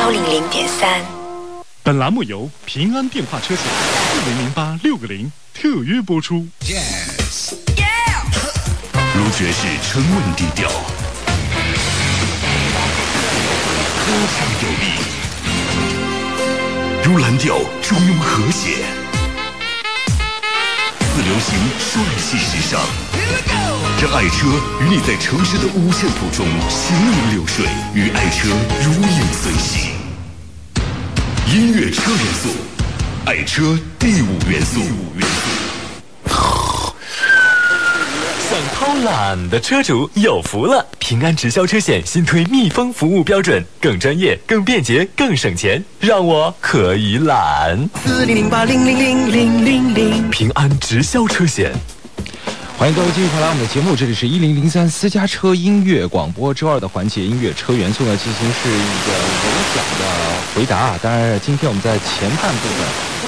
100.3。 本栏目由平安电话车险4008-660特约播出。 如爵士沉稳低调，铿锵有力；如蓝调中庸和谐，似流行帅气时尚。让爱车与你在城市的五线谱中行云流水，与爱车如影随形。音乐车元素，爱车第5元素。 想偷懒的车主有福了！平安直销车险新推密封服务标准，更专业、更便捷、更省钱，让我可以懒。4008000000，平安直销车险。 欢迎各位继续回来我们的节目，这里是1003私家车音乐广播。周二的环节音乐车元素呢，进行是一个有奖的回答。当然，今天我们在前半部分